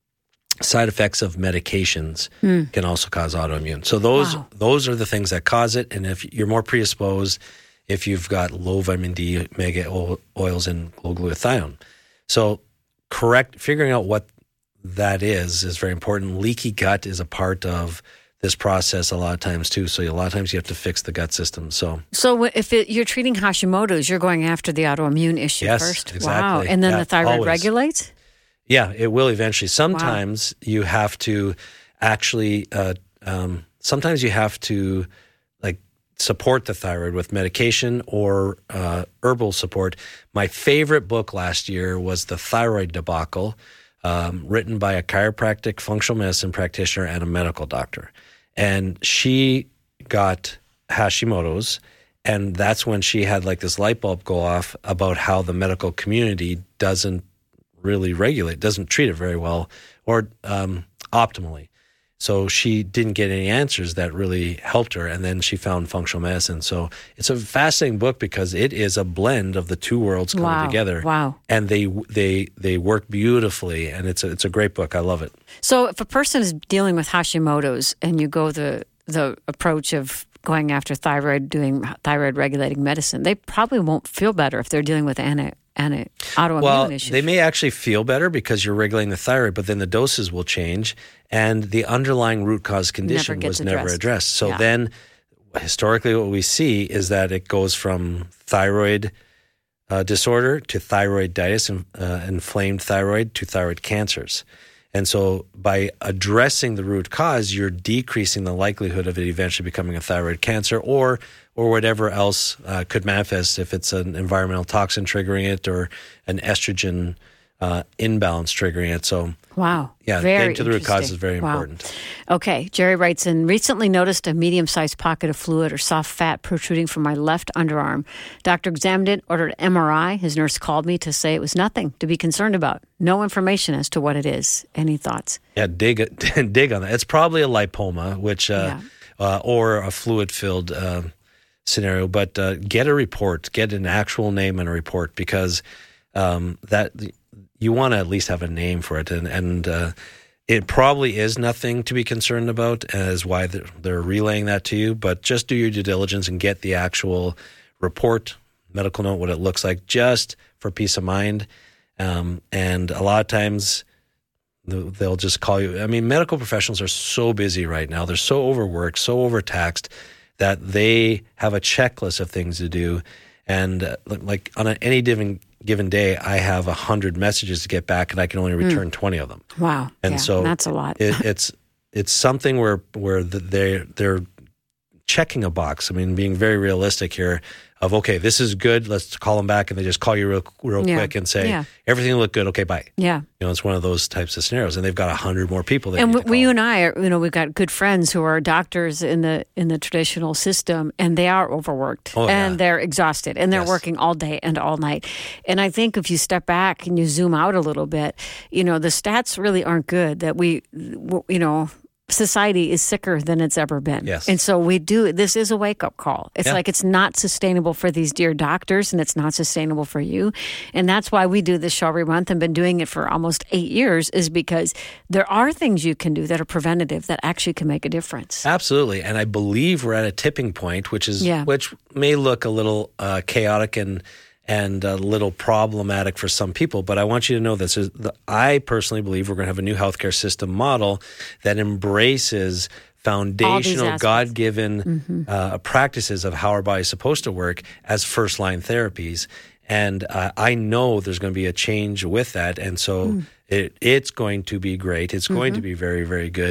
side effects of medications mm. can also cause autoimmune. So those wow. those are the things that cause it. And if you're more predisposed, if you've got low vitamin D, omega oils, and low glutathione. So correct, figuring out what that is is very important. Leaky gut is a part of this process a lot of times too. So a lot of times you have to fix the gut system. So, so if it, you're treating Hashimoto's, you're going after the autoimmune issue yes, first. Exactly. Wow, and then yeah, the thyroid always. regulates. Yeah, it will eventually. Sometimes wow. you have to actually. Uh, um, sometimes you have to like support the thyroid with medication or uh, herbal support. My favorite book last year was The Thyroid Debacle, um, written by a chiropractic, functional medicine practitioner, and a medical doctor. And she got Hashimoto's, and that's when she had like this light bulb go off about how the medical community doesn't really regulate, doesn't treat it very well or um, optimally. So she didn't get any answers that really helped her, and then she found functional medicine. So it's a fascinating book because it is a blend of the two worlds coming wow. together. Wow! And they they they work beautifully, and it's a, it's a great book. I love it. So if a person is dealing with Hashimoto's and you go the the approach of going after thyroid, doing thyroid regulating medicine, they probably won't feel better if they're dealing with ana and an autoimmune well, issue. They may actually feel better because you're regulating the thyroid, but then the doses will change, and the underlying root cause condition never was addressed. never addressed. So yeah. then, historically, what we see is that it goes from thyroid uh, disorder to thyroiditis, and uh, inflamed thyroid, to thyroid cancers. And so by addressing the root cause, you're decreasing the likelihood of it eventually becoming a thyroid cancer or or whatever else uh, could manifest if it's an environmental toxin triggering it or an estrogen uh, imbalance triggering it. So wow. yeah, very getting to the root cause interesting. is very wow. important. Okay, Jerry writes in, recently noticed a medium-sized pocket of fluid or soft fat protruding from my left underarm. Doctor examined it, ordered an M R I. His nurse called me to say it was nothing to be concerned about. No information as to what it is. Any thoughts? Yeah, dig dig on that. It's probably a lipoma, which uh, yeah. uh, or a fluid-filled uh, scenario. But uh, get a report, get an actual name and a report, because um, that you want to at least have a name for it, and and uh, it probably is nothing to be concerned about, as why they're, they're relaying that to you. But just do your due diligence and get the actual report, medical note, what it looks like, just for peace of mind. Um, and a lot of times they'll just call you. I mean, medical professionals are so busy right now. They're so overworked, so overtaxed that they have a checklist of things to do. And uh, like on a, any given given day, I have a hundred messages to get back, and I can only return mm. twenty of them. Wow! And yeah, so that's a lot. it, it's it's something where where they they're checking a box. I mean, being very realistic here. Of okay, this is good. Let's call them back, and they just call you real, real yeah. quick and say yeah. everything looked good. Okay, bye. Yeah, you know, it's one of those types of scenarios, and they've got a hundred more people. They and need we, to call. you and I are, you know, we've got good friends who are doctors in the in the traditional system, and they are overworked, oh, and yeah. they're exhausted, and they're yes. working all day and all night. And I think if you step back and you zoom out a little bit, you know, the stats really aren't good. That we, you know. Society is sicker than it's ever been. Yes. And so we do, this is a wake-up call. It's yeah. like it's not sustainable for these dear doctors, and it's not sustainable for you. And that's why we do this show every month and been doing it for almost eight years, is because there are things you can do that are preventative that actually can make a difference. Absolutely. And I believe we're at a tipping point, which is yeah. which may look a little uh, chaotic and and a little problematic for some people. But I want you to know this. Is the, I personally believe we're going to have a new healthcare system model that embraces foundational, God-given mm-hmm. uh, practices of how our body is supposed to work as first-line therapies. And uh, I know there's going to be a change with that. And so mm. it, it's going to be great. It's going mm-hmm. to be very, very good.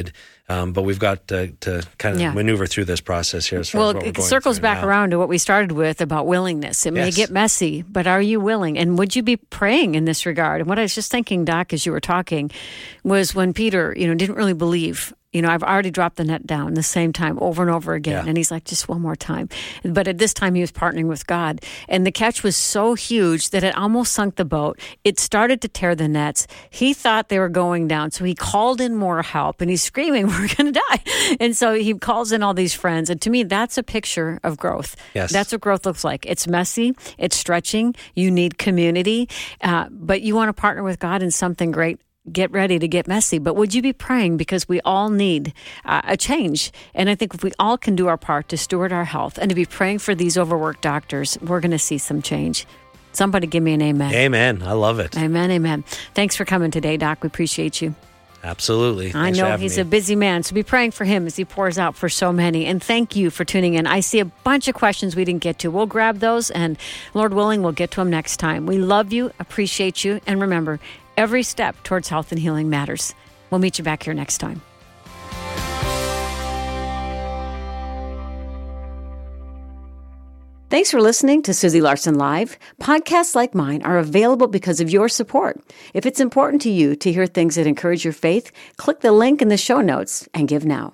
Um, but we've got to, to kind of Yeah. maneuver through this process here. As far Well, as what we're it going circles through back now. around to what we started with about willingness. It may Yes. get messy, but are you willing? And would you be praying in this regard? And what I was just thinking, Doc, as you were talking, was when Peter, you know, didn't really believe. You know, I've already dropped the net down the same time over and over again. Yeah. And he's like, just one more time. But at this time, he was partnering with God. And the catch was so huge that it almost sunk the boat. It started to tear the nets. He thought they were going down. So he called in more help and he's screaming, we're going to die. And so he calls in all these friends. And to me, that's a picture of growth. Yes. That's what growth looks like. It's messy. It's stretching. You need community. Uh, but you want to partner with God in something great. Get ready to get messy. But would you be praying? Because we all need uh, a change. And I think if we all can do our part to steward our health and to be praying for these overworked doctors, we're going to see some change. Somebody give me an amen. Amen. I love it. Amen, amen. Thanks for coming today, Doc. We appreciate you. Absolutely. I Thanks for know having he's me. a busy man, so be praying for him as he pours out for so many. And thank you for tuning in. I see a bunch of questions we didn't get to. We'll grab those, and Lord willing, we'll get to them next time. We love you, appreciate you, and remember, every step towards health and healing matters. We'll meet you back here next time. Thanks for listening to Susie Larson Live. Podcasts like mine are available because of your support. If it's important to you to hear things that encourage your faith, click the link in the show notes and give now.